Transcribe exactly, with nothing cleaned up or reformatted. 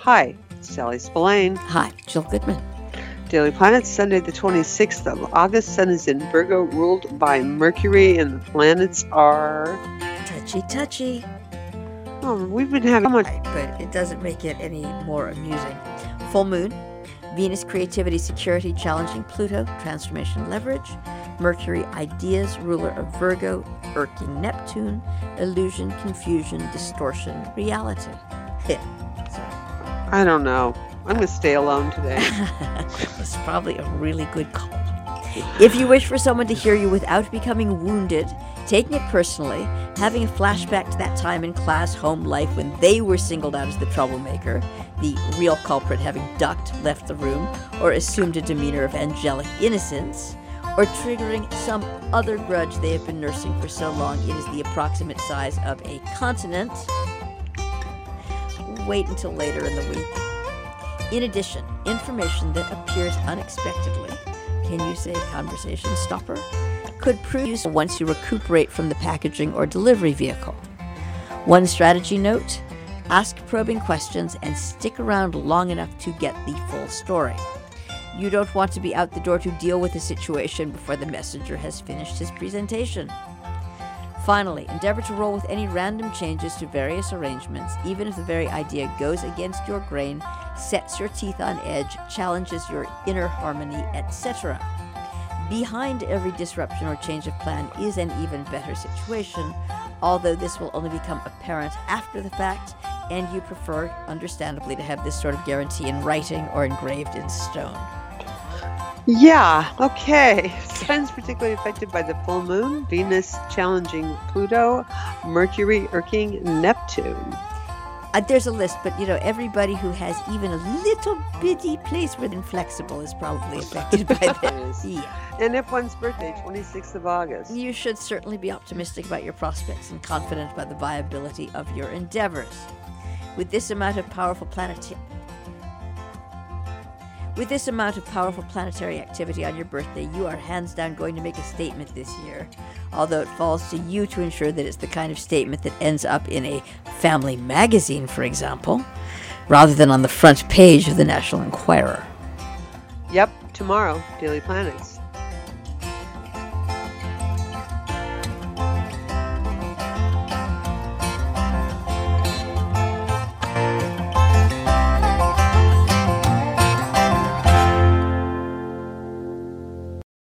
Hi, Sally Spillane. Hi, Jill Goodman. Daily Planet, Sunday the twenty-sixth of August. Sun is in Virgo, ruled by Mercury, and the planets are... Touchy, touchy. Oh, we've been having so much... But it doesn't make it any more amusing. Full moon, Venus, creativity, security, challenging Pluto, transformation, leverage. Mercury, ideas, ruler of Virgo, irking Neptune, illusion, confusion, distortion, reality. I don't know. I'm going to stay alone today. It's probably a really good call. If you wish for someone to hear you without becoming wounded, taking it personally, having a flashback to that time in class, home life when they were singled out as the troublemaker, the real culprit having ducked, left the room, or assumed a demeanor of angelic innocence, or triggering some other grudge they have been nursing for so long it is the approximate size of a continent, wait until later in the week. In addition, information that appears unexpectedly, can you say conversation stopper, could prove useful once you recuperate from the packaging or delivery vehicle. One strategy note, ask probing questions and stick around long enough to get the full story. You don't want to be out the door to deal with the situation before the messenger has finished his presentation. Finally, endeavor to roll with any random changes to various arrangements, even if the very idea goes against your grain, sets your teeth on edge, challenges your inner harmony, et cetera. Behind every disruption or change of plan is an even better situation, although this will only become apparent after the fact, and you prefer, understandably, to have this sort of guarantee in writing or engraved in stone. Yeah, okay. Sun's particularly affected by the full moon, Venus challenging Pluto, Mercury irking Neptune. Uh, there's a list, but, you know, everybody who has even a little bitty place where they're inflexible is probably affected by this. Yeah. And if one's birthday, twenty-sixth of August. You should certainly be optimistic about your prospects and confident about the viability of your endeavors. With this amount of powerful planetary... With this amount of powerful planetary activity on your birthday, you are hands down going to make a statement this year, although it falls to you to ensure that it's the kind of statement that ends up in a family magazine, for example, rather than on the front page of the National Enquirer. Yep, tomorrow, Daily Planets.